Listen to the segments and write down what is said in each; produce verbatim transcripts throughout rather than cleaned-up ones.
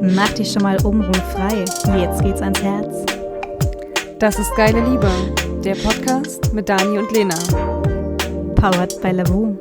Mach dich schon mal obenrum frei. Jetzt geht's ans Herz. Das ist Geile Liebe, der Podcast mit Dani und Lena. Powered by Lavu.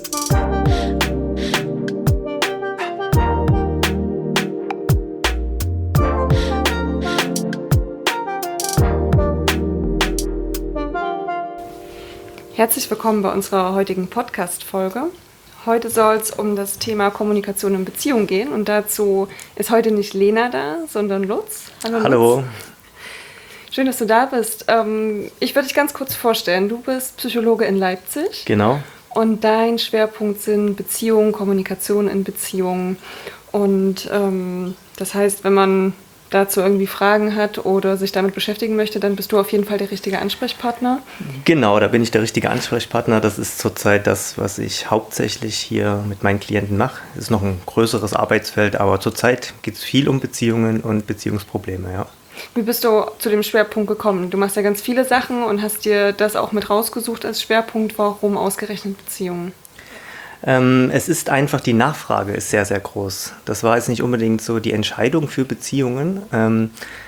Herzlich willkommen bei unserer heutigen Podcast-Folge. Heute soll es um das Thema Kommunikation in Beziehung gehen und dazu ist heute nicht Lena da, sondern Lutz. Hallo. Hallo. Lutz. Schön, dass du da bist. Ähm, ich würde dich ganz kurz vorstellen. Du bist Psychologe in Leipzig. Genau. Und dein Schwerpunkt sind Beziehungen, Kommunikation in Beziehungen. Und ähm, das heißt, wenn man dazu irgendwie Fragen hat oder sich damit beschäftigen möchte, dann bist du auf jeden Fall der richtige Ansprechpartner. Genau, da bin ich der richtige Ansprechpartner. Das ist zurzeit das, was ich hauptsächlich hier mit meinen Klienten mache. Das ist noch ein größeres Arbeitsfeld, aber zurzeit geht es viel um Beziehungen und Beziehungsprobleme, ja. Wie bist du zu dem Schwerpunkt gekommen? Du machst ja ganz viele Sachen und hast dir das auch mit rausgesucht als Schwerpunkt. Warum ausgerechnet Beziehungen? Ähm, es ist einfach, die Nachfrage ist sehr, sehr groß. Das war jetzt nicht unbedingt so die Entscheidung für Beziehungen, ähm,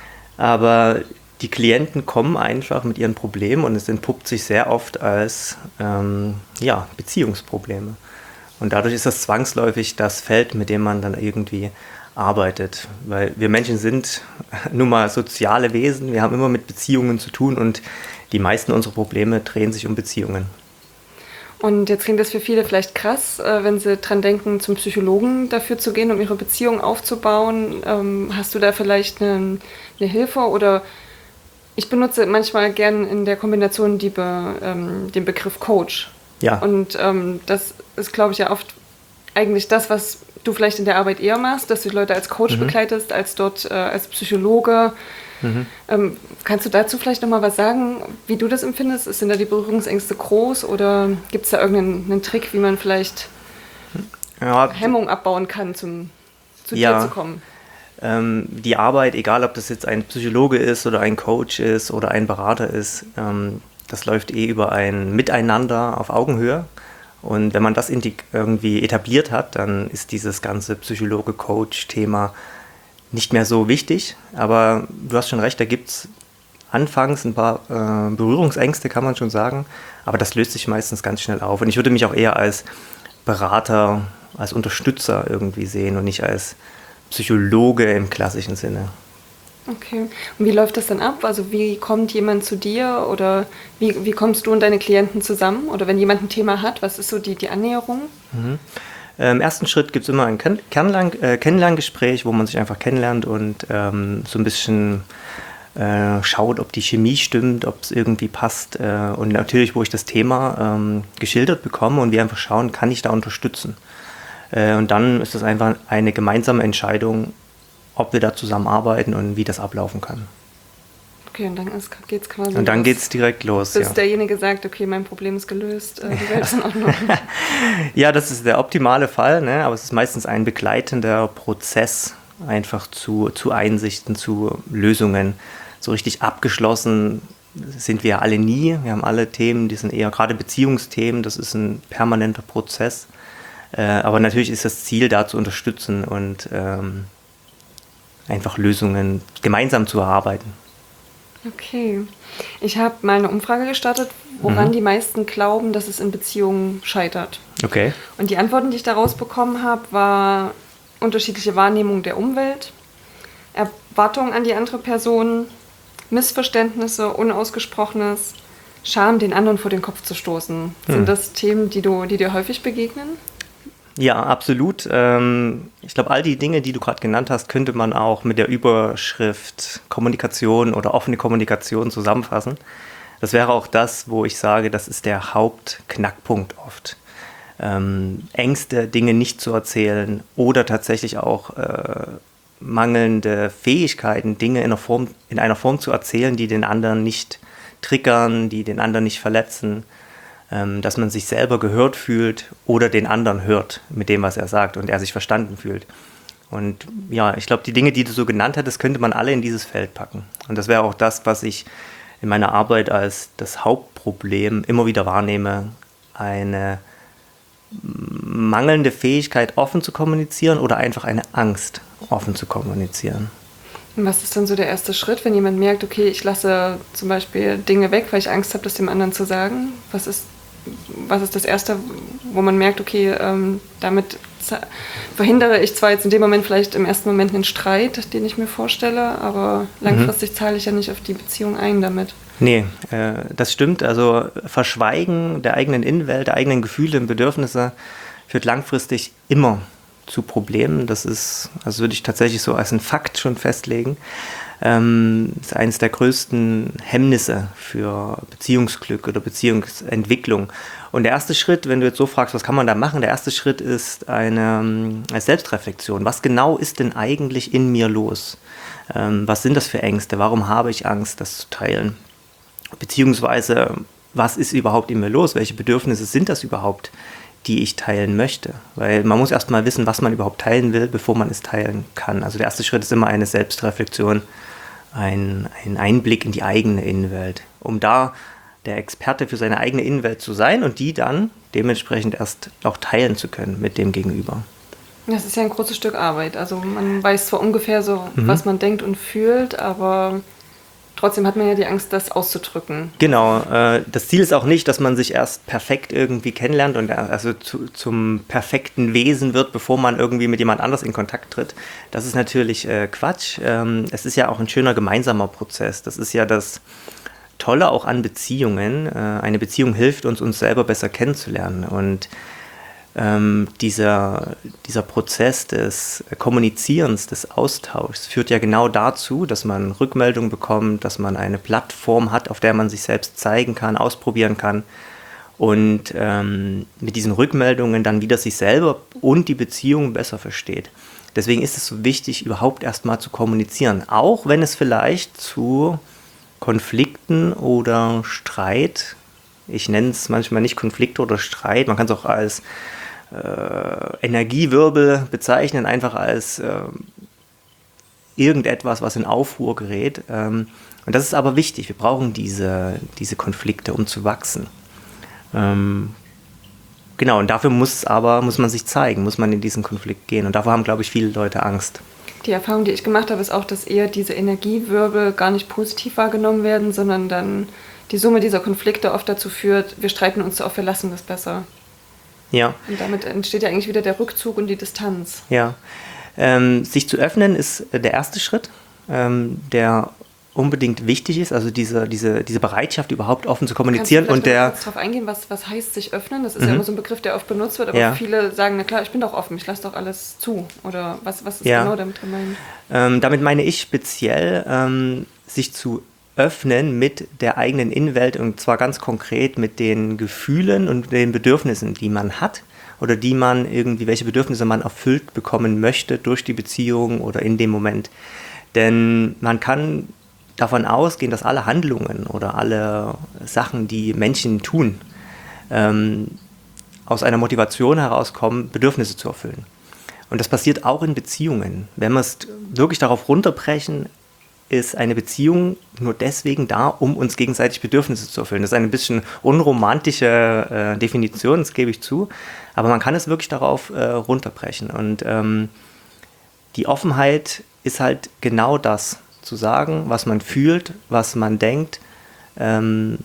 aber die Klienten kommen einfach mit ihren Problemen und es entpuppt sich sehr oft als ähm, ja, Beziehungsprobleme. Und dadurch ist das zwangsläufig das Feld, mit dem man dann irgendwie arbeitet. Weil wir Menschen sind nun mal soziale Wesen, wir haben immer mit Beziehungen zu tun und die meisten unserer Probleme drehen sich um Beziehungen. Und jetzt klingt das für viele vielleicht krass, wenn sie dran denken, zum Psychologen dafür zu gehen, um ihre Beziehung aufzubauen. Hast du da vielleicht eine, eine Hilfe? Oder ich benutze manchmal gern in der Kombination die Be, ähm, den Begriff Coach. Ja. Und ähm, das ist, glaube ich, ja oft eigentlich das, was du vielleicht in der Arbeit eher machst, dass du die Leute als Coach mhm. begleitest, als dort äh, als Psychologe. Mhm. Ähm, kannst du dazu vielleicht nochmal was sagen, wie du das empfindest? Sind da die Berührungsängste groß oder gibt es da irgendeinen einen Trick, wie man vielleicht ja, Hemmung abbauen kann, zum, zu ja, dir zu kommen? Ähm, die Arbeit, egal ob das jetzt ein Psychologe ist oder ein Coach ist oder ein Berater ist, ähm, das läuft eh über ein Miteinander auf Augenhöhe. Und wenn man das irgendwie etabliert hat, dann ist dieses ganze Psychologe-Coach-Thema nicht mehr so wichtig, aber du hast schon recht, da gibt es anfangs ein paar äh, Berührungsängste, kann man schon sagen, aber das löst sich meistens ganz schnell auf. Und ich würde mich auch eher als Berater, als Unterstützer irgendwie sehen und nicht als Psychologe im klassischen Sinne. Okay. Und wie läuft das dann ab? Also wie kommt jemand zu dir oder wie, wie kommst du und deine Klienten zusammen? Oder wenn jemand ein Thema hat, was ist so die, die Annäherung? Mhm. Im ersten Schritt gibt es immer ein Ken- Kennenlern- äh, Kennenlerngespräch, wo man sich einfach kennenlernt und ähm, so ein bisschen äh, schaut, ob die Chemie stimmt, ob es irgendwie passt. Äh, und natürlich, wo ich das Thema ähm, geschildert bekomme und wir einfach schauen, kann ich da unterstützen. Äh, und dann ist das einfach eine gemeinsame Entscheidung, ob wir da zusammenarbeiten und wie das ablaufen kann. Okay, und dann geht es quasi Und dann los, geht es direkt los, bis ja. derjenige sagt, okay, mein Problem ist gelöst, äh, die Welt ist in Ordnung. Ja, das ist der optimale Fall, ne? Aber es ist meistens ein begleitender Prozess, einfach zu, zu Einsichten, zu Lösungen. So richtig abgeschlossen sind wir alle nie. Wir haben alle Themen, die sind eher gerade Beziehungsthemen, das ist ein permanenter Prozess. Äh, aber natürlich ist das Ziel, da zu unterstützen und ähm, einfach Lösungen gemeinsam zu erarbeiten. Okay. Ich habe mal eine Umfrage gestartet, woran mhm. die meisten glauben, dass es in Beziehungen scheitert. Okay. Und die Antworten, die ich da rausbekommen habe, war unterschiedliche Wahrnehmung der Umwelt, Erwartungen an die andere Person, Missverständnisse, Unausgesprochenes, Scham, den anderen vor den Kopf zu stoßen. Hm. Sind das Themen, die, du, die dir häufig begegnen? Ja, absolut. Ich glaube, all die Dinge, die du gerade genannt hast, könnte man auch mit der Überschrift Kommunikation oder offene Kommunikation zusammenfassen. Das wäre auch das, wo ich sage, das ist der Hauptknackpunkt oft. Ähm, Ängste, Dinge nicht zu erzählen oder tatsächlich auch äh, mangelnde Fähigkeiten, Dinge in einer Form, in einer Form zu erzählen, die den anderen nicht triggern, die den anderen nicht verletzen. Dass man sich selber gehört fühlt oder den anderen hört mit dem, was er sagt und er sich verstanden fühlt. Und ja, ich glaube, die Dinge, die du so genannt hattest, könnte man alle in dieses Feld packen. Und das wäre auch das, was ich in meiner Arbeit als das Hauptproblem immer wieder wahrnehme, eine mangelnde Fähigkeit, offen zu kommunizieren oder einfach eine Angst, offen zu kommunizieren. Und was ist dann so der erste Schritt, wenn jemand merkt, okay, ich lasse zum Beispiel Dinge weg, weil ich Angst habe, das dem anderen zu sagen? Was ist, was ist das Erste, wo man merkt, okay, ähm, damit verhindere ich zwar jetzt in dem Moment vielleicht im ersten Moment einen Streit, den ich mir vorstelle, aber langfristig mhm. zahle ich ja nicht auf die Beziehung ein damit. Nee, äh, das stimmt. Also Verschweigen der eigenen Innenwelt, der eigenen Gefühle und Bedürfnisse führt langfristig immer zu Problemen. Das ist, also würde ich tatsächlich so als einen Fakt schon festlegen. Ähm, ist eines der größten Hemmnisse für Beziehungsglück oder Beziehungsentwicklung. Und der erste Schritt, wenn du jetzt so fragst, was kann man da machen? Der erste Schritt ist eine, eine Selbstreflexion. Was genau ist denn eigentlich in mir los? Ähm, was sind das für Ängste? Warum habe ich Angst, das zu teilen? Beziehungsweise, was ist überhaupt in mir los? Welche Bedürfnisse sind das überhaupt, die ich teilen möchte? Weil man muss erst mal wissen, was man überhaupt teilen will, bevor man es teilen kann. Also der erste Schritt ist immer eine Selbstreflexion, ein, ein Einblick in die eigene Innenwelt, um da der Experte für seine eigene Innenwelt zu sein und die dann dementsprechend erst auch teilen zu können mit dem Gegenüber. Das ist ja ein großes Stück Arbeit. Also man weiß zwar ungefähr so, mhm. was man denkt und fühlt, aber trotzdem hat man ja die Angst, das auszudrücken. Genau. Äh, das Ziel ist auch nicht, dass man sich erst perfekt irgendwie kennenlernt und also zu, zum perfekten Wesen wird, bevor man irgendwie mit jemand anders in Kontakt tritt. Das ist natürlich äh, Quatsch. Ähm, es ist ja auch ein schöner gemeinsamer Prozess. Das ist ja das Tolle auch an Beziehungen. Äh, eine Beziehung hilft uns, uns selber besser kennenzulernen. Und Ähm, dieser, dieser Prozess des Kommunizierens, des Austauschs führt ja genau dazu, dass man Rückmeldung bekommt, dass man eine Plattform hat, auf der man sich selbst zeigen kann, ausprobieren kann und ähm, mit diesen Rückmeldungen dann wieder sich selber und die Beziehung besser versteht. Deswegen ist es so wichtig, überhaupt erstmal zu kommunizieren, auch wenn es vielleicht zu Konflikten oder Streit, ich nenne es manchmal nicht Konflikte oder Streit, man kann es auch als Äh, Energiewirbel bezeichnen, einfach als äh, irgendetwas, was in Aufruhr gerät. Ähm, und das ist aber wichtig. Wir brauchen diese, diese Konflikte, um zu wachsen. Ähm, genau, und dafür muss aber muss man sich zeigen, muss man in diesen Konflikt gehen. Und davor haben, glaube ich, viele Leute Angst. Die Erfahrung, die ich gemacht habe, ist auch, dass eher diese Energiewirbel gar nicht positiv wahrgenommen werden, sondern dann die Summe dieser Konflikte oft dazu führt, wir streiten uns so oft, wir lassen das besser. Ja. Und damit entsteht ja eigentlich wieder der Rückzug und die Distanz. Ja. Ähm, sich zu öffnen ist der erste Schritt, ähm, der unbedingt wichtig ist, also diese, diese, diese Bereitschaft, überhaupt offen zu kommunizieren. Kannst du und der kurz darauf eingehen, was, was heißt sich öffnen? Das ist mhm. ja immer so ein Begriff, der oft benutzt wird, aber ja. viele sagen, na klar, ich bin doch offen, ich lasse doch alles zu. Oder was, was ist ja. genau damit gemeint? Ähm, damit meine ich speziell, ähm, sich zu öffnen mit der eigenen Innenwelt und zwar ganz konkret mit den Gefühlen und den Bedürfnissen, die man hat oder die man irgendwie, welche Bedürfnisse man erfüllt bekommen möchte durch die Beziehung oder in dem Moment. Denn man kann davon ausgehen, dass alle Handlungen oder alle Sachen, die Menschen tun, ähm, aus einer Motivation herauskommen, Bedürfnisse zu erfüllen. Und das passiert auch in Beziehungen. Wenn wir es wirklich darauf runterbrechen, ist eine Beziehung nur deswegen da, um uns gegenseitig Bedürfnisse zu erfüllen. Das ist eine bisschen unromantische äh, Definition, das gebe ich zu, aber man kann es wirklich darauf äh, runterbrechen. Und ähm, die Offenheit ist halt genau das, zu sagen, was man fühlt, was man denkt, ähm,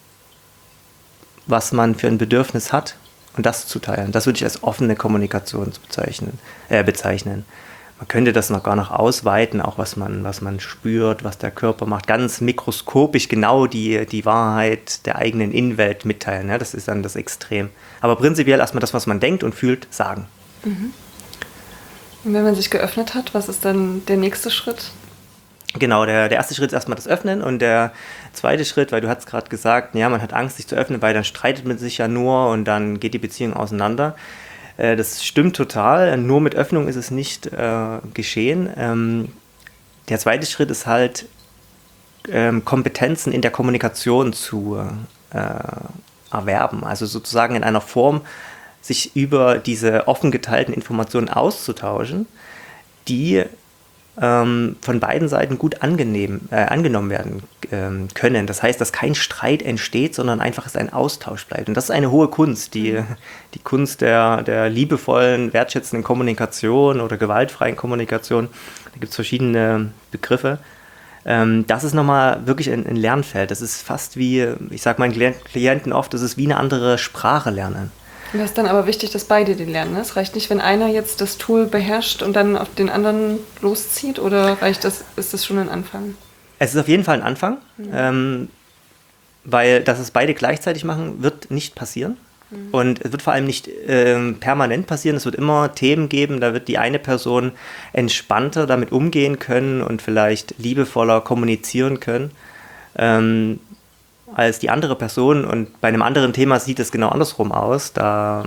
was man für ein Bedürfnis hat und das zu teilen. Das würde ich als offene Kommunikation bezeichnen. Äh, bezeichnen. Man könnte das noch gar noch ausweiten, auch was man, was man spürt, was der Körper macht, ganz mikroskopisch genau die, die Wahrheit der eigenen Innenwelt mitteilen. Ja, das ist dann das Extrem. Aber prinzipiell erstmal das, was man denkt und fühlt, sagen. Mhm. Und wenn man sich geöffnet hat, was ist dann der nächste Schritt? Genau, der, der erste Schritt ist erstmal das Öffnen und der zweite Schritt, weil du hast gerade gesagt, ja, man hat Angst, sich zu öffnen, weil dann streitet man sich ja nur und dann geht die Beziehung auseinander. Das stimmt total, nur mit Öffnung ist es nicht äh, geschehen. Ähm, der zweite Schritt ist halt, ähm, Kompetenzen in der Kommunikation zu äh, erwerben. Also sozusagen in einer Form, sich über diese offen geteilten Informationen auszutauschen, die ähm, von beiden Seiten gut angenehm, äh, angenommen werden ähm, können. Das heißt, dass kein Streit entsteht, sondern einfach es ein Austausch bleibt. Und das ist eine hohe Kunst, die, die Kunst der, der liebevollen, wertschätzenden Kommunikation oder gewaltfreien Kommunikation. Da gibt es verschiedene Begriffe. Ähm, das ist nochmal wirklich ein, ein Lernfeld. Das ist fast wie, ich sage meinen Klienten oft, das ist wie eine andere Sprache lernen. Und das ist dann aber wichtig, dass beide den lernen. Ne? Es reicht nicht, wenn einer jetzt das Tool beherrscht und dann auf den anderen loszieht, oder reicht das, ist das schon ein Anfang? Es ist auf jeden Fall ein Anfang, mhm. ähm, weil dass es beide gleichzeitig machen, wird nicht passieren. Mhm. Und es wird vor allem nicht ähm, permanent passieren. Es wird immer Themen geben, da wird die eine Person entspannter damit umgehen können und vielleicht liebevoller kommunizieren können. Ähm, als die andere Person, und bei einem anderen Thema sieht es genau andersrum aus. Da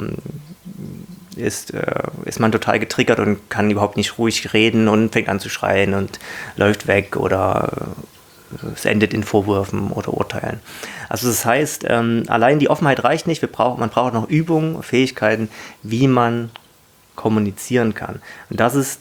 ist, äh, ist man total getriggert und kann überhaupt nicht ruhig reden und fängt an zu schreien und läuft weg oder äh, es endet in Vorwürfen oder Urteilen. Also das heißt, ähm, allein die Offenheit reicht nicht, wir brauchen, man braucht noch Übungen, Fähigkeiten, wie man kommunizieren kann. Und das ist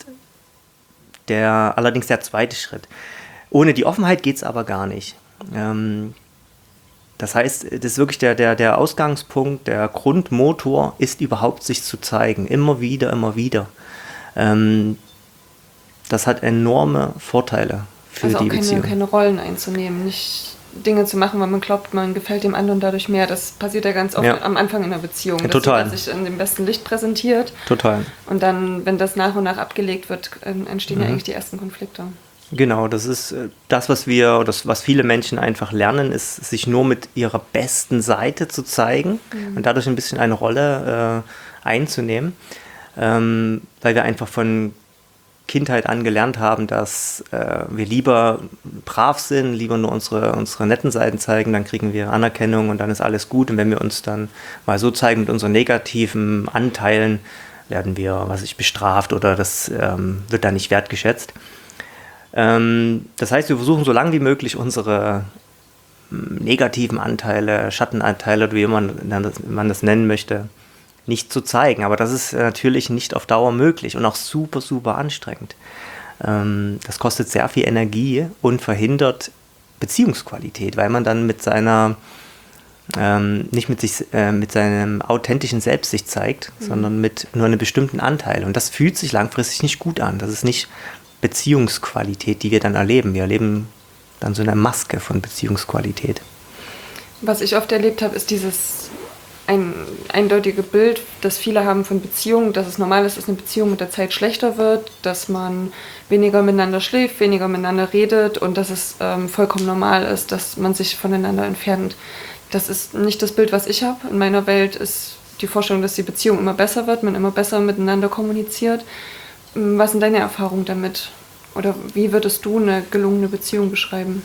der, allerdings der zweite Schritt. Ohne die Offenheit geht es aber gar nicht. Ähm, Das heißt, das ist wirklich der, der, der Ausgangspunkt, der Grundmotor ist überhaupt sich zu zeigen. Immer wieder, immer wieder. Ähm, das hat enorme Vorteile für also die auch keine, Beziehung. keine Rollen einzunehmen, nicht Dinge zu machen, weil man glaubt, man gefällt dem anderen dadurch mehr. Das passiert ja ganz oft ja. am Anfang in einer Beziehung, ja, dass total. jeder sich in dem besten Licht präsentiert. Total. Und dann, wenn das nach und nach abgelegt wird, entstehen mhm. ja eigentlich die ersten Konflikte. Genau, das ist das, was wir, das, was viele Menschen einfach lernen, ist, sich nur mit ihrer besten Seite zu zeigen mhm. und dadurch ein bisschen eine Rolle äh, einzunehmen, ähm, weil wir einfach von Kindheit an gelernt haben, dass äh, wir lieber brav sind, lieber nur unsere, unsere netten Seiten zeigen, dann kriegen wir Anerkennung und dann ist alles gut. Und wenn wir uns dann mal so zeigen mit unseren negativen Anteilen, werden wir, was ich, bestraft oder das ähm, wird dann nicht wertgeschätzt. Das heißt, wir versuchen so lange wie möglich unsere negativen Anteile, Schattenanteile, wie man, man das nennen möchte, nicht zu zeigen. Aber das ist natürlich nicht auf Dauer möglich und auch super, super anstrengend. Das kostet sehr viel Energie und verhindert Beziehungsqualität, weil man dann mit seiner, nicht mit sich, mit seinem authentischen Selbst sich zeigt, mhm. sondern mit nur einem bestimmten Anteil. Und das fühlt sich langfristig nicht gut an. Das ist nicht Beziehungsqualität, die wir dann erleben. Wir erleben dann so eine Maske von Beziehungsqualität. Was ich oft erlebt habe, ist dieses ein, eindeutige Bild, das viele haben von Beziehungen, dass es normal ist, dass eine Beziehung mit der Zeit schlechter wird, dass man weniger miteinander schläft, weniger miteinander redet und dass es ähm, vollkommen normal ist, dass man sich voneinander entfernt. Das ist nicht das Bild, was ich habe. In meiner Welt ist die Vorstellung, dass die Beziehung immer besser wird, man immer besser miteinander kommuniziert. Was sind deine Erfahrungen damit? Oder wie würdest du eine gelungene Beziehung beschreiben?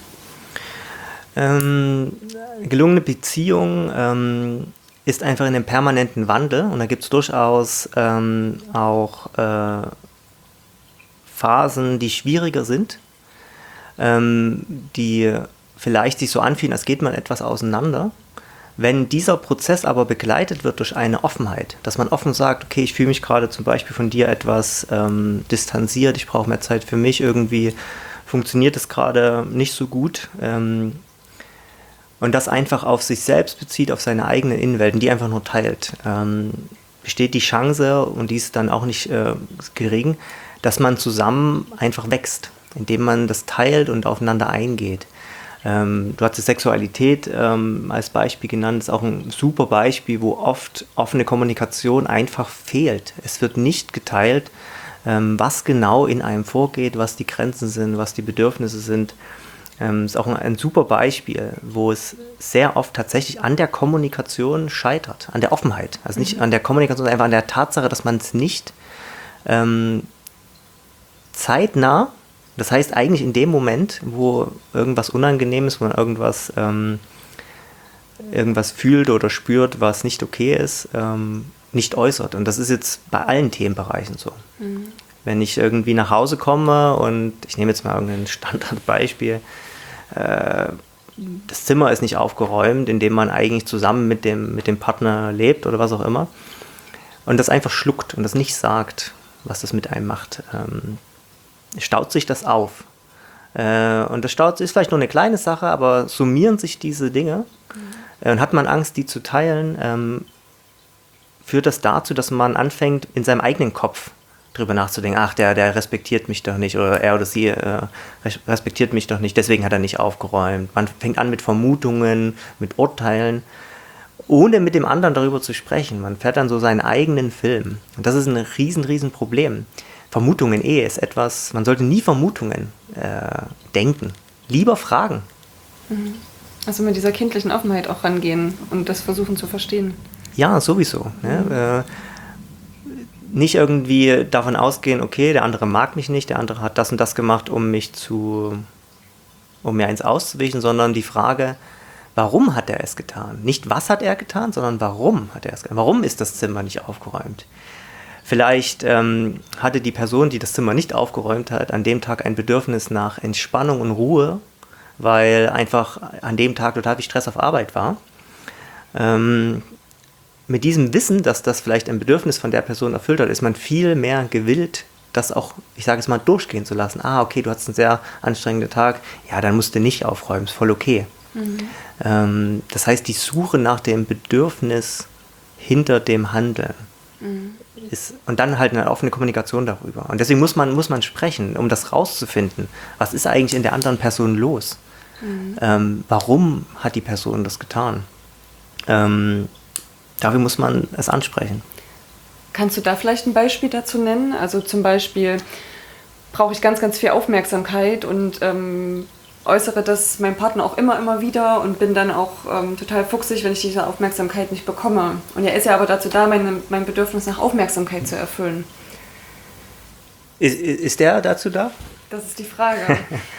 Ähm, gelungene Beziehung ähm, ist einfach in einem permanenten Wandel und da gibt es durchaus ähm, auch äh, Phasen, die schwieriger sind, ähm, die vielleicht sich so anfühlen, als geht man etwas auseinander. Wenn dieser Prozess aber begleitet wird durch eine Offenheit, dass man offen sagt, okay, ich fühle mich gerade zum Beispiel von dir etwas ähm, distanziert, ich brauche mehr Zeit für mich, irgendwie funktioniert es gerade nicht so gut. Ähm, und das einfach auf sich selbst bezieht, auf seine eigenen Innenwelten, die einfach nur teilt, ähm, besteht die Chance, und die ist dann auch nicht äh, gering, dass man zusammen einfach wächst, indem man das teilt und aufeinander eingeht. Ähm, du hast Sexualität ähm, als Beispiel genannt, das ist auch ein super Beispiel, wo oft offene Kommunikation einfach fehlt. Es wird nicht geteilt, ähm, was genau in einem vorgeht, was die Grenzen sind, was die Bedürfnisse sind. Ähm, ist auch ein, ein super Beispiel, wo es sehr oft tatsächlich an der Kommunikation scheitert, an der Offenheit. Also nicht mhm. an der Kommunikation, sondern einfach an der Tatsache, dass man es nicht ähm, zeitnah, das heißt eigentlich in dem Moment, wo irgendwas unangenehm ist, wo man irgendwas, ähm, irgendwas fühlt oder spürt, was nicht okay ist, ähm, nicht äußert. Und das ist jetzt bei allen Themenbereichen so. Mhm. Wenn ich irgendwie nach Hause komme und ich nehme jetzt mal irgendein Standardbeispiel, äh, das Zimmer ist nicht aufgeräumt, in dem man eigentlich zusammen mit dem, mit dem Partner lebt oder was auch immer, und das einfach schluckt und das nicht sagt, was das mit einem macht, ähm, staut sich das auf. Äh, und das staut ist vielleicht nur eine kleine Sache, aber summieren sich diese Dinge mhm. äh, und hat man Angst, die zu teilen, ähm, führt das dazu, dass man anfängt, in seinem eigenen Kopf drüber nachzudenken, ach, der, der respektiert mich doch nicht oder er oder sie äh, respektiert mich doch nicht, deswegen hat er nicht aufgeräumt. Man fängt an mit Vermutungen, mit Urteilen, ohne mit dem anderen darüber zu sprechen. Man fährt dann so seinen eigenen Film. Und das ist ein riesen, riesen Problem. Vermutungen eh ist etwas, man sollte nie Vermutungen äh, denken. Lieber fragen. Also mit dieser kindlichen Offenheit auch rangehen und das versuchen zu verstehen. Ja, sowieso. Mhm. Ne? Äh, nicht irgendwie davon ausgehen, okay, der andere mag mich nicht, der andere hat das und das gemacht, um mich zu, um mir eins auszuwischen, sondern die Frage, warum hat er es getan? Nicht was hat er getan, sondern warum hat er es getan? Warum ist das Zimmer nicht aufgeräumt? Vielleicht ähm, hatte die Person, die das Zimmer nicht aufgeräumt hat, an dem Tag ein Bedürfnis nach Entspannung und Ruhe, weil einfach an dem Tag total viel Stress auf Arbeit war. Ähm, mit diesem Wissen, dass das vielleicht ein Bedürfnis von der Person erfüllt hat, ist man viel mehr gewillt, das auch, ich sage es mal, durchgehen zu lassen. Ah, okay, du hattest einen sehr anstrengenden Tag, ja, dann musst du nicht aufräumen, ist voll okay. Mhm. Ähm, das heißt, die Suche nach dem Bedürfnis hinter dem Handeln mhm. ist, und dann halt eine offene Kommunikation darüber. Und deswegen muss man, muss man sprechen, um das rauszufinden. Was ist eigentlich in der anderen Person los? Mhm. Ähm, warum hat die Person das getan? Ähm, dafür muss man es ansprechen. Kannst du da vielleicht ein Beispiel dazu nennen? Also zum Beispiel brauche ich ganz, ganz viel Aufmerksamkeit und ähm, äußere das meinem Partner auch immer, immer wieder und bin dann auch ähm, total fuchsig, wenn ich diese Aufmerksamkeit nicht bekomme. Und er ist ja aber dazu da, mein, mein Bedürfnis nach Aufmerksamkeit zu erfüllen. Ist, ist der dazu da? Das ist die Frage.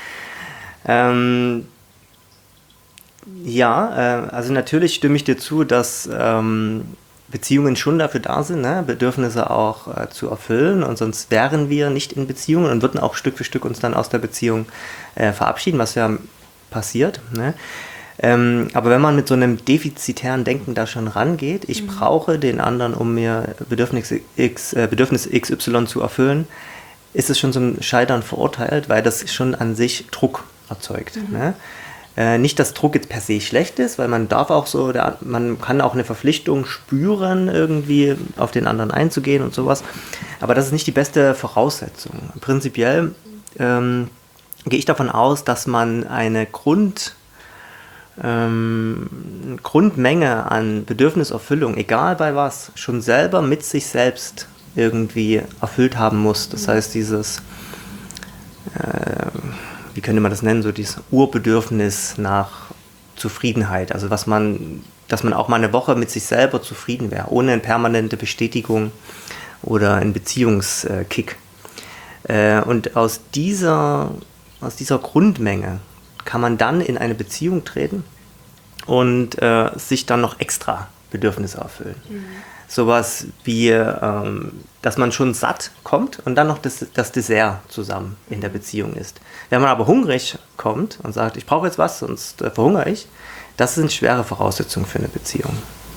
ähm, ja, äh, also natürlich stimme ich dir zu, dass ähm, Beziehungen schon dafür da sind, ne? Bedürfnisse auch äh, zu erfüllen, und sonst wären wir nicht in Beziehungen und würden auch Stück für Stück uns dann aus der Beziehung äh, verabschieden, was ja passiert. Ne? Ähm, aber wenn man mit so einem defizitären Denken da schon rangeht, ich mhm. brauche den anderen, um mir Bedürfnis, X, äh, Bedürfnis X Y zu erfüllen, ist es schon zum Scheitern verurteilt, weil das schon an sich Druck erzeugt. Mhm. Ne? Äh, nicht, dass Druck jetzt per se schlecht ist, weil man darf auch so, der, man kann auch eine Verpflichtung spüren, irgendwie auf den anderen einzugehen und sowas. Aber das ist nicht die beste Voraussetzung. Prinzipiell ähm, gehe ich davon aus, dass man eine Grund, ähm, Grundmenge an Bedürfniserfüllung, egal bei was, schon selber mit sich selbst irgendwie erfüllt haben muss. Das heißt, dieses äh, wie könnte man das nennen, so dieses Urbedürfnis nach Zufriedenheit, also was man, dass man auch mal eine Woche mit sich selber zufrieden wäre, ohne eine permanente Bestätigung oder einen Beziehungskick. Und aus dieser, aus dieser Grundmenge kann man dann in eine Beziehung treten und äh, sich dann noch extra Bedürfnisse erfüllen. Mhm. Sowas wie, ähm, dass man schon satt kommt und dann noch das, das Dessert zusammen in der Beziehung ist. Wenn man aber hungrig kommt und sagt, ich brauche jetzt was, sonst äh, verhungere ich, das sind schwere Voraussetzungen für eine Beziehung.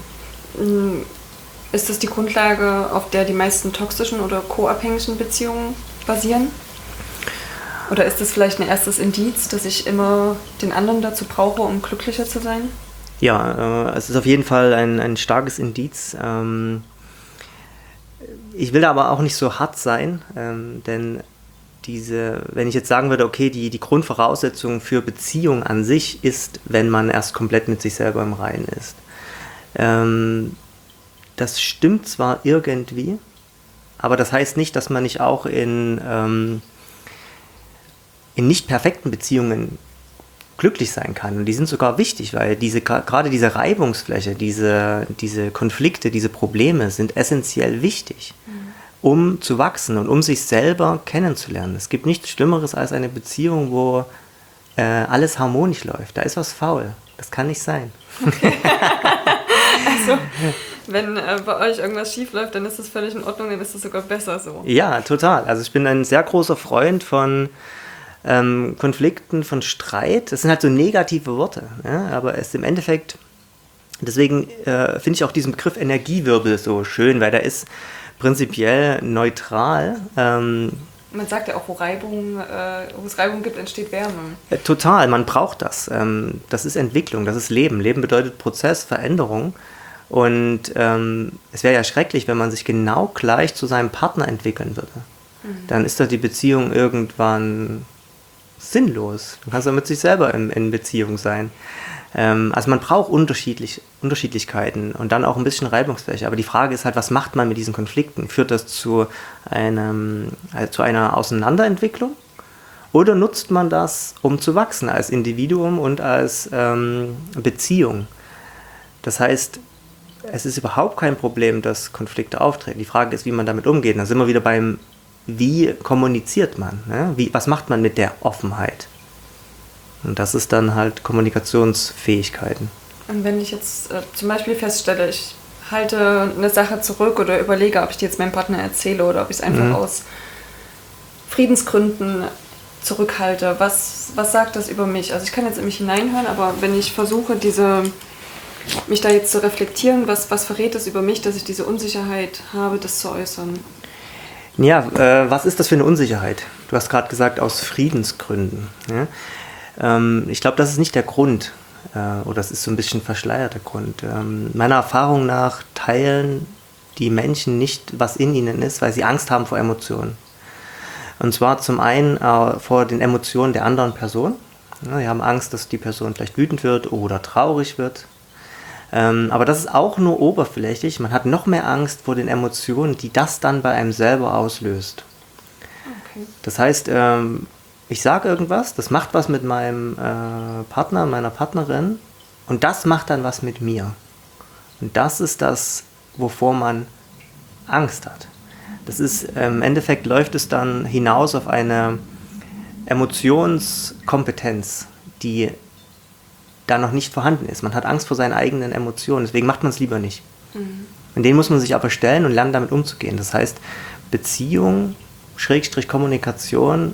Ist das die Grundlage, auf der die meisten toxischen oder co-abhängigen Beziehungen basieren? Oder ist das vielleicht ein erstes Indiz, dass ich immer den anderen dazu brauche, um glücklicher zu sein? Ja, äh, es ist auf jeden Fall ein, ein starkes Indiz. Ähm, ich will aber auch nicht so hart sein, ähm, denn diese, wenn ich jetzt sagen würde, okay, die, die Grundvoraussetzung für Beziehung an sich ist, wenn man erst komplett mit sich selber im Reinen ist. Ähm, das stimmt zwar irgendwie, aber das heißt nicht, dass man nicht auch in, ähm, in nicht perfekten Beziehungen glücklich sein kann. Und die sind sogar wichtig, weil diese, gerade diese Reibungsfläche, diese, diese Konflikte, diese Probleme sind essentiell wichtig, mhm. um zu wachsen und um sich selber kennenzulernen. Es gibt nichts Schlimmeres als eine Beziehung, wo äh, alles harmonisch läuft. Da ist was faul. Das kann nicht sein. Okay. Also, wenn äh, bei euch irgendwas schief läuft, dann ist das völlig in Ordnung, dann ist das sogar besser so. Ja, total. Also ich bin ein sehr großer Freund von Ähm, Konflikten, von Streit. Das sind halt so negative Worte, ja? Aber es im Endeffekt, deswegen äh, finde ich auch diesen Begriff Energiewirbel so schön, weil der ist prinzipiell neutral. Ähm, Man sagt ja auch, wo, Reibung, äh, wo es Reibung gibt, entsteht Wärme. Äh, total, man braucht das. Ähm, das ist Entwicklung, das ist Leben. Leben bedeutet Prozess, Veränderung. Und ähm, es wäre ja schrecklich, wenn man sich genau gleich zu seinem Partner entwickeln würde. Mhm. Dann ist doch die Beziehung irgendwann sinnlos. Du kannst ja mit sich selber in, in Beziehung sein. Ähm, also man braucht unterschiedlich, Unterschiedlichkeiten und dann auch ein bisschen Reibungsfläche. Aber die Frage ist halt, was macht man mit diesen Konflikten? Führt das zu, einem, also zu einer Auseinanderentwicklung? Oder nutzt man das, um zu wachsen als Individuum und als ähm, Beziehung? Das heißt, es ist überhaupt kein Problem, dass Konflikte auftreten. Die Frage ist, wie man damit umgeht. Da sind wir wieder beim, wie kommuniziert man? Ne? Wie, was macht man mit der Offenheit? Und das ist dann halt Kommunikationsfähigkeiten. Und wenn ich jetzt äh, zum Beispiel feststelle, ich halte eine Sache zurück oder überlege, ob ich die jetzt meinem Partner erzähle oder ob ich es einfach mhm. aus Friedensgründen zurückhalte, was, was sagt das über mich? Also ich kann jetzt in mich hineinhören, aber wenn ich versuche, diese... mich da jetzt zu reflektieren, was, was verrät das über mich, dass ich diese Unsicherheit habe, das zu äußern? Ja, äh, was ist das für eine Unsicherheit? Du hast gerade gesagt, aus Friedensgründen. Ja? Ähm, ich glaube, das ist nicht der Grund, äh, oder das ist so ein bisschen verschleierter Grund. Ähm, meiner Erfahrung nach teilen die Menschen nicht, was in ihnen ist, weil sie Angst haben vor Emotionen. Und zwar zum einen äh, vor den Emotionen der anderen Person. Ja, sie haben Angst, dass die Person vielleicht wütend wird oder traurig wird. Ähm, aber das ist auch nur oberflächlich. Man hat noch mehr Angst vor den Emotionen, die das dann bei einem selber auslöst. Okay. Das heißt, ähm, ich sage irgendwas, das macht was mit meinem äh, Partner, meiner Partnerin und das macht dann was mit mir. Und das ist das, wovor man Angst hat. Das ist, ähm, im Endeffekt läuft es dann hinaus auf eine Emotionskompetenz, die da noch nicht vorhanden ist. Man hat Angst vor seinen eigenen Emotionen, deswegen macht man es lieber nicht. Mhm. Und denen muss man sich aber stellen und lernen, damit umzugehen. Das heißt, Beziehung, Schrägstrich Kommunikation,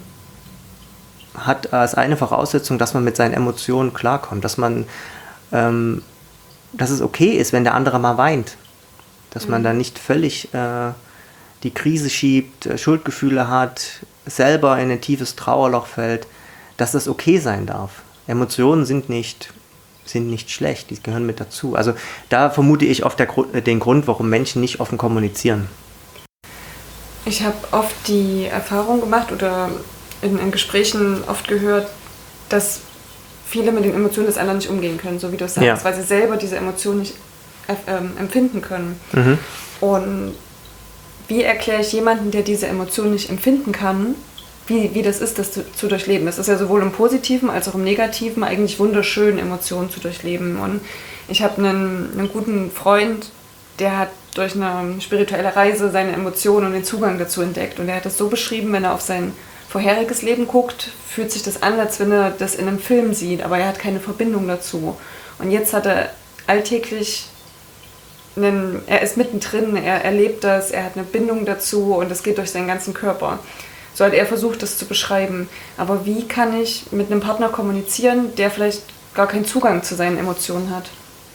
hat als eine Voraussetzung, dass man mit seinen Emotionen klarkommt, dass man, ähm, dass es okay ist, wenn der andere mal weint, dass mhm. man da nicht völlig äh, die Krise schiebt, äh, Schuldgefühle hat, selber in ein tiefes Trauerloch fällt, dass das okay sein darf. Emotionen sind nicht sind nicht schlecht, die gehören mit dazu. Also da vermute ich oft der, den Grund, warum Menschen nicht offen kommunizieren. Ich habe oft die Erfahrung gemacht oder in, in Gesprächen oft gehört, dass viele mit den Emotionen des anderen nicht umgehen können, so wie du es sagst, ja. weil sie selber diese Emotionen nicht äh, äh, empfinden können. Mhm. Und wie erkläre ich jemanden, der diese Emotionen nicht empfinden kann, Wie, wie das ist, das zu, zu durchleben. Es ist ja sowohl im Positiven als auch im Negativen eigentlich wunderschön, Emotionen zu durchleben. Und ich habe einen, einen guten Freund, der hat durch eine spirituelle Reise seine Emotionen und den Zugang dazu entdeckt. Und er hat das so beschrieben, wenn er auf sein vorheriges Leben guckt, fühlt sich das an, als wenn er das in einem Film sieht, aber er hat keine Verbindung dazu. Und jetzt hat er alltäglich einen, er ist mittendrin, er erlebt das, er hat eine Bindung dazu und das geht durch seinen ganzen Körper. So hat er versucht, das zu beschreiben. Aber wie kann ich mit einem Partner kommunizieren, der vielleicht gar keinen Zugang zu seinen Emotionen hat?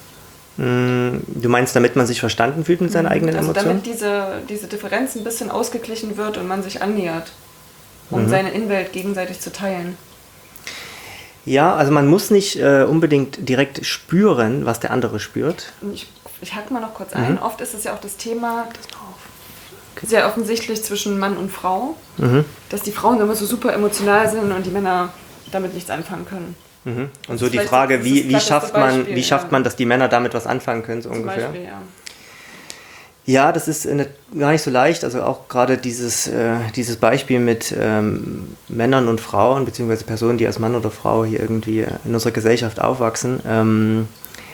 Du meinst, damit man sich verstanden fühlt mit seinen eigenen also Emotionen? Damit diese, diese Differenz ein bisschen ausgeglichen wird und man sich annähert, um mhm. seine Innenwelt gegenseitig zu teilen. Ja, also man muss nicht äh, unbedingt direkt spüren, was der andere spürt. Ich, ich hack mal noch kurz ein. Mhm. Oft ist es ja auch das Thema... sehr offensichtlich zwischen Mann und Frau, mhm. dass die Frauen immer so super emotional sind und die Männer damit nichts anfangen können. Mhm. Und so die Frage, wie, wie, schafft man, wie schafft man, dass die Männer damit was anfangen können, so Zum ungefähr? Beispiel, ja. Ja, das ist eine, gar nicht so leicht. Also auch gerade dieses, äh, dieses Beispiel mit ähm, Männern und Frauen, beziehungsweise Personen, die als Mann oder Frau hier irgendwie in unserer Gesellschaft aufwachsen. Ähm,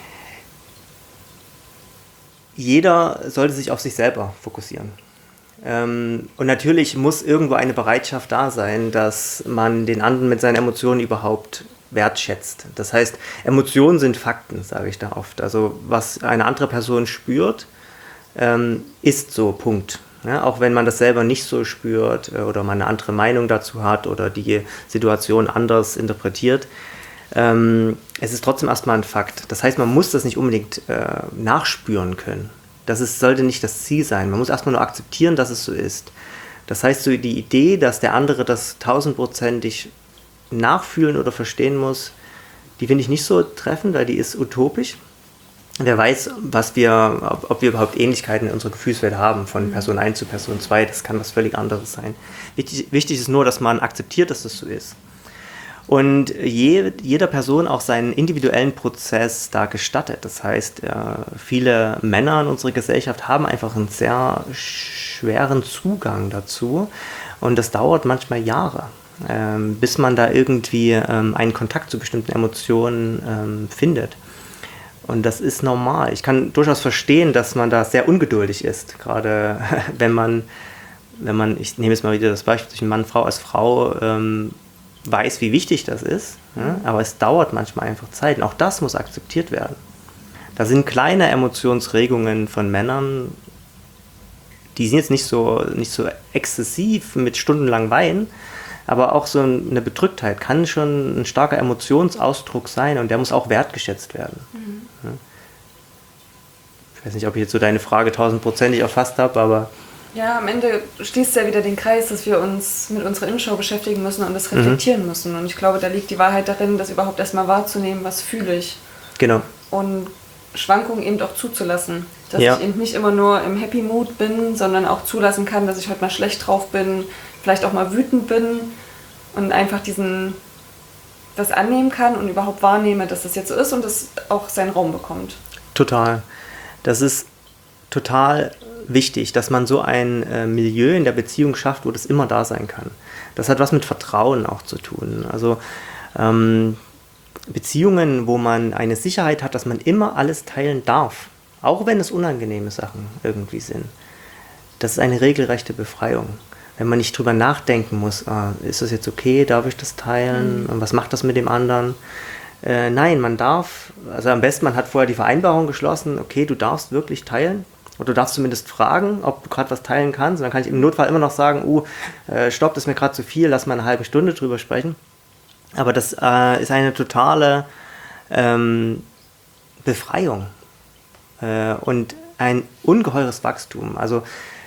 jeder sollte sich auf sich selber fokussieren. Ähm, und natürlich muss irgendwo eine Bereitschaft da sein, dass man den anderen mit seinen Emotionen überhaupt wertschätzt. Das heißt, Emotionen sind Fakten, sage ich da oft. Also was eine andere Person spürt, ähm, ist so, Punkt. Ja, auch wenn man das selber nicht so spürt äh, oder man eine andere Meinung dazu hat oder die Situation anders interpretiert, ähm, es ist trotzdem erstmal ein Fakt. Das heißt, man muss das nicht unbedingt äh, nachspüren können. Das ist, sollte nicht das Ziel sein. Man muss erstmal nur akzeptieren, dass es so ist. Das heißt, so die Idee, dass der andere das tausendprozentig nachfühlen oder verstehen muss, die finde ich nicht so treffend, weil die ist utopisch. Wer weiß, was wir, ob, ob wir überhaupt Ähnlichkeiten in unserer Gefühlswelt haben, von Person eins zu Person zwei, das kann was völlig anderes sein. Wichtig, wichtig ist nur, dass man akzeptiert, dass das so ist. Und je, jeder Person auch seinen individuellen Prozess da gestattet. Das heißt, äh, viele Männer in unserer Gesellschaft haben einfach einen sehr schweren Zugang dazu und das dauert manchmal Jahre, ähm, bis man da irgendwie ähm, einen Kontakt zu bestimmten Emotionen ähm, findet. Und das ist normal. Ich kann durchaus verstehen, dass man da sehr ungeduldig ist, gerade wenn man, wenn man, ich nehme jetzt mal wieder das Beispiel zwischen Mann und Frau, als Frau ähm, weiß, wie wichtig das ist, ja, aber es dauert manchmal einfach Zeit und auch das muss akzeptiert werden. Da sind kleine Emotionsregungen von Männern, die sind jetzt nicht so, nicht so exzessiv mit stundenlang Weinen, aber auch so eine Bedrücktheit kann schon ein starker Emotionsausdruck sein und der muss auch wertgeschätzt werden. Mhm. Ja. Ich weiß nicht, ob ich jetzt so deine Frage tausendprozentig erfasst habe, aber ja, am Ende schließt ja wieder den Kreis, dass wir uns mit unserer Innenschau beschäftigen müssen und das reflektieren mhm. müssen. Und ich glaube, da liegt die Wahrheit darin, das überhaupt erstmal wahrzunehmen, was fühle ich. Genau. Und Schwankungen eben auch zuzulassen. Dass ja. ich eben nicht immer nur im Happy Mood bin, sondern auch zulassen kann, dass ich heute mal schlecht drauf bin, vielleicht auch mal wütend bin und einfach diesen, das annehmen kann und überhaupt wahrnehme, dass das jetzt so ist und das auch seinen Raum bekommt. Total. Das ist total wichtig, dass man so ein äh, Milieu in der Beziehung schafft, wo das immer da sein kann. Das hat was mit Vertrauen auch zu tun. Also ähm, Beziehungen, wo man eine Sicherheit hat, dass man immer alles teilen darf, auch wenn es unangenehme Sachen irgendwie sind. Das ist eine regelrechte Befreiung. Wenn man nicht drüber nachdenken muss, ah, ist das jetzt okay, darf ich das teilen, mhm. was macht das mit dem anderen? Äh, nein, man darf, also am besten, man hat vorher die Vereinbarung geschlossen, okay, du darfst wirklich teilen. Oder du darfst zumindest fragen, ob du gerade was teilen kannst. Und dann kann ich im Notfall immer noch sagen, uh, äh, stopp, das ist mir gerade zu viel, lass mal eine halbe Stunde drüber sprechen. Aber das äh, ist eine totale ähm, Befreiung äh, und ein ungeheures Wachstum. Also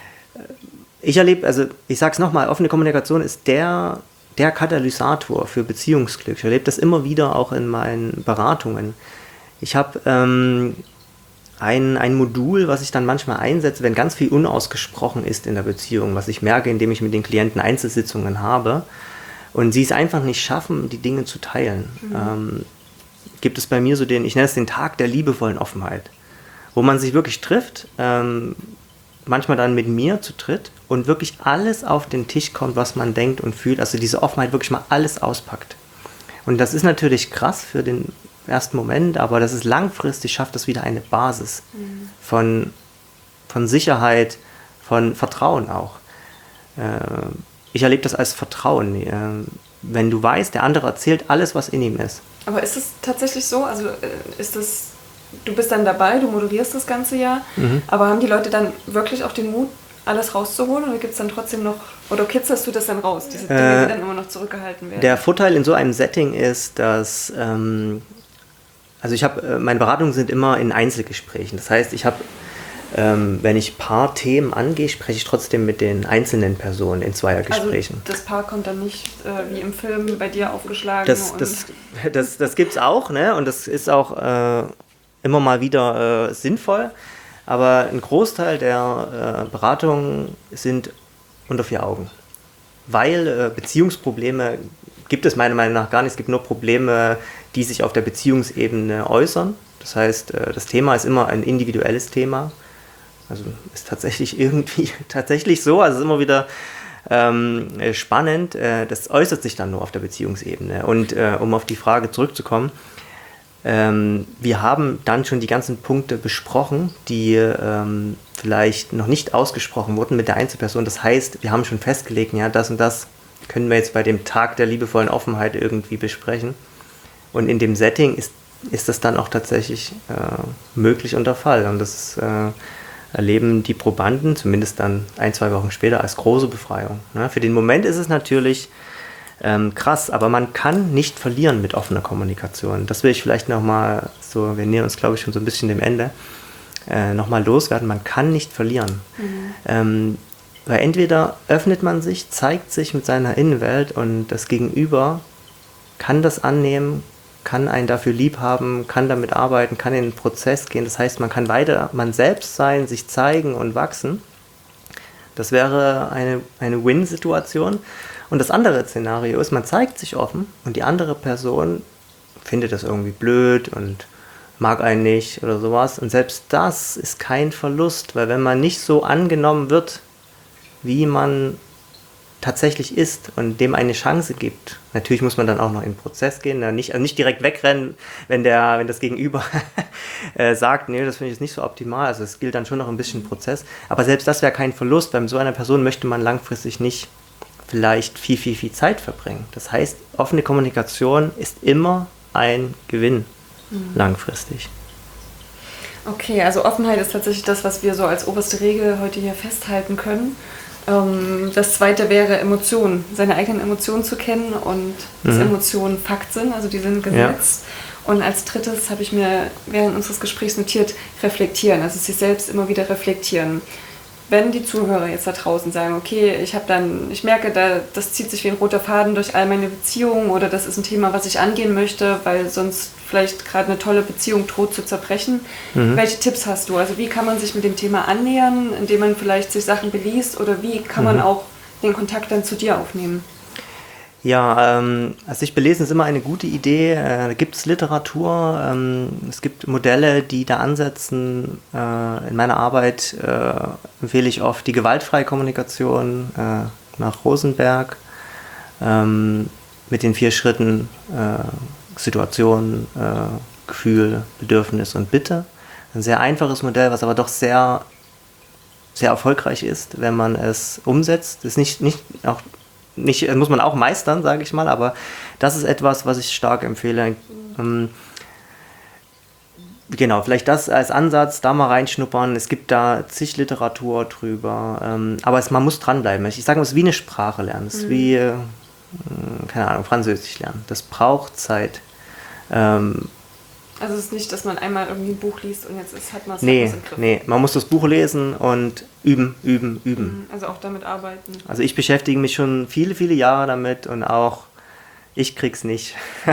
ich erlebe, also ich sage es nochmal, offene Kommunikation ist der, der Katalysator für Beziehungsglück. Ich erlebe das immer wieder auch in meinen Beratungen. Ich habe ähm, Ein, ein Modul, was ich dann manchmal einsetze, wenn ganz viel unausgesprochen ist in der Beziehung, was ich merke, indem ich mit den Klienten Einzelsitzungen habe und sie es einfach nicht schaffen, die Dinge zu teilen. Mhm. Ähm, gibt es bei mir so den, ich nenne es den Tag der liebevollen Offenheit, wo man sich wirklich trifft, ähm, manchmal dann mit mir zu dritt und wirklich alles auf den Tisch kommt, was man denkt und fühlt, also diese Offenheit wirklich mal alles auspackt. Und das ist natürlich krass für den ersten Moment, aber das ist langfristig, schafft das wieder eine Basis mhm. von, von Sicherheit, von Vertrauen auch. Äh, ich erlebe das als Vertrauen. Äh, wenn du weißt, der andere erzählt alles, was in ihm ist. Aber ist es tatsächlich so? Also ist das, du bist dann dabei, du moderierst das ganze Jahr, mhm. aber haben die Leute dann wirklich auch den Mut, alles rauszuholen oder gibt es dann trotzdem noch, oder kitzelst du das dann raus, diese Dinge, äh, die dann immer noch zurückgehalten werden? Der Vorteil in so einem Setting ist, dass ähm, Also ich habe, meine Beratungen sind immer in Einzelgesprächen. Das heißt, ich habe, ähm, wenn ich Paarthemen angehe, spreche ich trotzdem mit den einzelnen Personen in Zweiergesprächen. Also das Paar kommt dann nicht äh, wie im Film bei dir aufgeschlagen? Das, und das, das, das gibt es auch, ne? Und das ist auch äh, immer mal wieder äh, sinnvoll. Aber ein Großteil der äh, Beratungen sind unter vier Augen. Weil äh, Beziehungsprobleme gibt es meiner Meinung nach gar nicht. Es gibt nur Probleme, die sich auf der Beziehungsebene äußern. Das heißt, das Thema ist immer ein individuelles Thema. Also ist tatsächlich irgendwie tatsächlich so. Also es ist immer wieder ähm, spannend. Das äußert sich dann nur auf der Beziehungsebene. Und äh, um auf die Frage zurückzukommen, ähm, wir haben dann schon die ganzen Punkte besprochen, die ähm, vielleicht noch nicht ausgesprochen wurden mit der Einzelperson. Das heißt, wir haben schon festgelegt, ja, das und das können wir jetzt bei dem Tag der liebevollen Offenheit irgendwie besprechen. Und in dem Setting ist, ist das dann auch tatsächlich äh, möglich und der Fall. Und das äh, erleben die Probanden, zumindest dann ein, zwei Wochen später, als große Befreiung. Ja, für den Moment ist es natürlich ähm, krass, aber man kann nicht verlieren mit offener Kommunikation. Das will ich vielleicht nochmal so, wir nähern uns, glaube ich, schon so ein bisschen dem Ende, äh, nochmal loswerden. Man kann nicht verlieren. Mhm. Ähm, Weil entweder öffnet man sich, zeigt sich mit seiner Innenwelt und das Gegenüber kann das annehmen, kann einen dafür lieb haben, kann damit arbeiten, kann in den Prozess gehen. Das heißt, man kann weiter man selbst sein, sich zeigen und wachsen. Das wäre eine, eine Win-Situation. Und das andere Szenario ist, man zeigt sich offen und die andere Person findet das irgendwie blöd und mag einen nicht oder sowas. Und selbst das ist kein Verlust, weil wenn man nicht so angenommen wird, wie man tatsächlich ist und dem eine Chance gibt. Natürlich muss man dann auch noch in den Prozess gehen, nicht, also nicht direkt wegrennen, wenn, der, wenn das Gegenüber äh, sagt, nee, das finde ich jetzt nicht so optimal. Also es gilt dann schon noch ein bisschen Prozess. Aber selbst das wäre kein Verlust, weil mit so einer Person möchte man langfristig nicht vielleicht viel, viel, viel Zeit verbringen. Das heißt, offene Kommunikation ist immer ein Gewinn mhm. langfristig. Okay, also Offenheit ist tatsächlich das, was wir so als oberste Regel heute hier festhalten können. Das zweite wäre Emotionen, seine eigenen Emotionen zu kennen und dass mhm. Emotionen Fakt sind, also die sind Gesetz. Ja. Und als drittes habe ich mir während unseres Gesprächs notiert, reflektieren, also sich selbst immer wieder reflektieren. Wenn die Zuhörer jetzt da draußen sagen, okay, ich habe dann, ich merke, da, das zieht sich wie ein roter Faden durch all meine Beziehungen oder das ist ein Thema, was ich angehen möchte, weil sonst vielleicht gerade eine tolle Beziehung droht zu zerbrechen. Mhm. Welche Tipps hast du? Also wie kann man sich mit dem Thema annähern, indem man vielleicht sich Sachen beliest oder wie kann man mhm. auch den Kontakt dann zu dir aufnehmen? Ja, ähm, also sich belesen ist immer eine gute Idee. Äh, da gibt es Literatur, ähm, es gibt Modelle, die da ansetzen. Äh, in meiner Arbeit äh, empfehle ich oft die gewaltfreie Kommunikation äh, nach Rosenberg ähm, mit den vier Schritten äh, Situation, äh, Gefühl, Bedürfnis und Bitte. Ein sehr einfaches Modell, was aber doch sehr, sehr erfolgreich ist, wenn man es umsetzt. Das ist nicht, nicht auch Nicht, muss man auch meistern, sage ich mal, aber das ist etwas, was ich stark empfehle. Ähm, genau, vielleicht das als Ansatz, da mal reinschnuppern. Es gibt da zig Literatur drüber, ähm, aber es, man muss dranbleiben. Ich sage mal, es ist wie eine Sprache lernen. Es ist mhm. wie, äh, keine Ahnung, Französisch lernen. Das braucht Zeit. Ähm, Also es ist nicht, dass man einmal irgendwie ein Buch liest und jetzt ist, hat man es nee, im Griff. Nee, man muss das Buch lesen und üben, üben, üben. Also auch damit arbeiten. Also ich beschäftige mich schon viele, viele Jahre damit und auch ich krieg's nicht.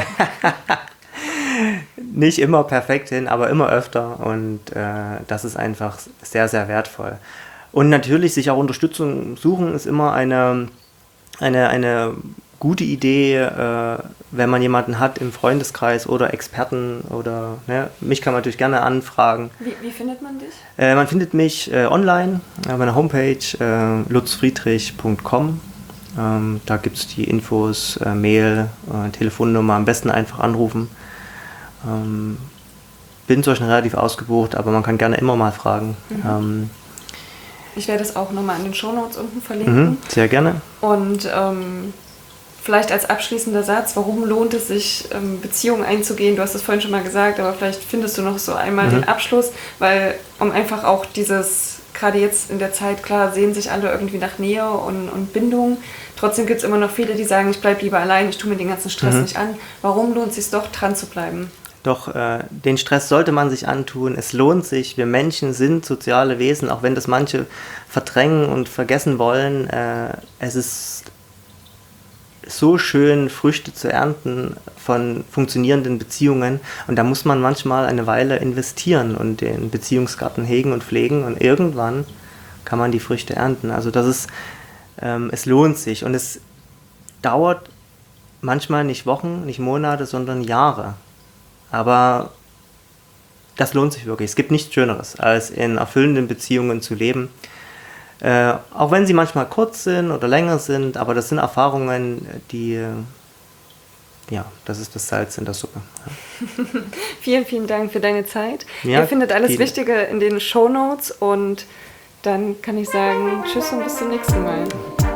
Nicht immer perfekt hin, aber immer öfter und äh, das ist einfach sehr, sehr wertvoll. Und natürlich sich auch Unterstützung suchen ist immer eine, eine, eine gute Idee, äh, wenn man jemanden hat im Freundeskreis oder Experten oder ne, mich kann man natürlich gerne anfragen. Wie, wie findet man dich? Äh, man findet mich äh, online auf meiner Homepage äh, lutz friedrich punkt com. Ähm, da gibt es die Infos, äh, Mail, äh, Telefonnummer, am besten einfach anrufen. Ähm, bin zwar schon relativ ausgebucht, aber man kann gerne immer mal fragen. Mhm. Ähm, ich werde es auch nochmal in den Shownotes unten verlinken. Mhm, sehr gerne. Und ähm, vielleicht als abschließender Satz, warum lohnt es sich, Beziehungen einzugehen? Du hast es vorhin schon mal gesagt, aber vielleicht findest du noch so einmal mhm. den Abschluss, weil um einfach auch dieses, gerade jetzt in der Zeit, klar, sehen sich alle irgendwie nach Nähe und, und Bindung. Trotzdem gibt es immer noch viele, die sagen, ich bleibe lieber allein, ich tue mir den ganzen Stress mhm. nicht an. Warum lohnt es sich doch, dran zu bleiben? Doch, äh, den Stress sollte man sich antun. Es lohnt sich. Wir Menschen sind soziale Wesen, auch wenn das manche verdrängen und vergessen wollen. Äh, es ist so schön, Früchte zu ernten von funktionierenden Beziehungen und da muss man manchmal eine Weile investieren und den Beziehungsgarten hegen und pflegen und irgendwann kann man die Früchte ernten. Also das ist, ähm, es lohnt sich und es dauert manchmal nicht Wochen, nicht Monate, sondern Jahre. Aber das lohnt sich wirklich. Es gibt nichts Schöneres, als in erfüllenden Beziehungen zu leben. Äh, auch wenn sie manchmal kurz sind oder länger sind, aber das sind Erfahrungen, die, ja, das ist das Salz in der Suppe. Ja. Vielen, vielen Dank für deine Zeit. Ja, Ihr findet alles viele. Wichtige in den Shownotes und dann kann ich sagen, tschüss und bis zum nächsten Mal.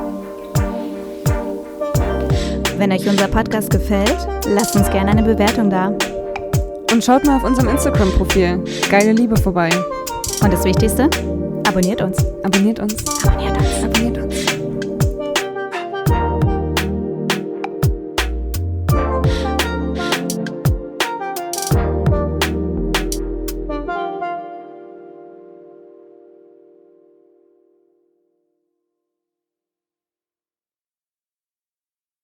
Wenn euch unser Podcast gefällt, lasst uns gerne eine Bewertung da. Und schaut mal auf unserem Instagram-Profil Geile Liebe vorbei. Und das Wichtigste? Abonniert uns. Abonniert uns. Abonniert uns. Abonniert uns.